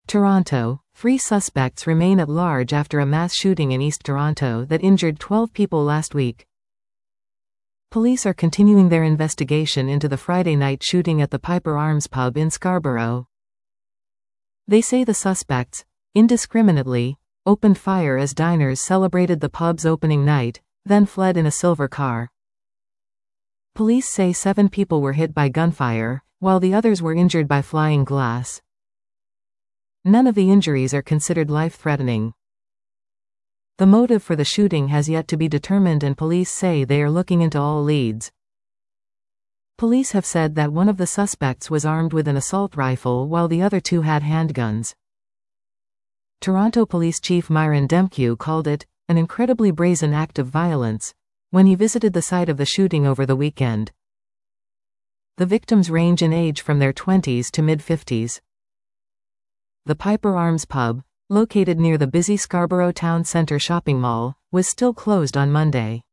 Toronto. 3 suspects remain at large after a mass shooting in East Toronto that injured 12 people last week. Police are continuing their investigation into the Friday night shooting at the Piper Arms pub in Scarborough. They say the suspects, indiscriminately, opened fire as diners celebrated the pub's opening night, then fled in a silver car. Police say 7 people were hit by gunfire, while the others were injured by flying glass. None of the injuries are considered life-threatening. The motive for the shooting has yet to be determined, and police say they are looking into all leads. Police have said that one of the suspects was armed with an assault rifle while the other 2 had handguns. Toronto Police Chief Myron Demkiw called it an incredibly brazen act of violence when he visited the site of the shooting over the weekend. The victims range in age from their 20s to mid-50s. The Piper Arms pub, located near the busy Scarborough Town Centre shopping mall, was still closed on Monday.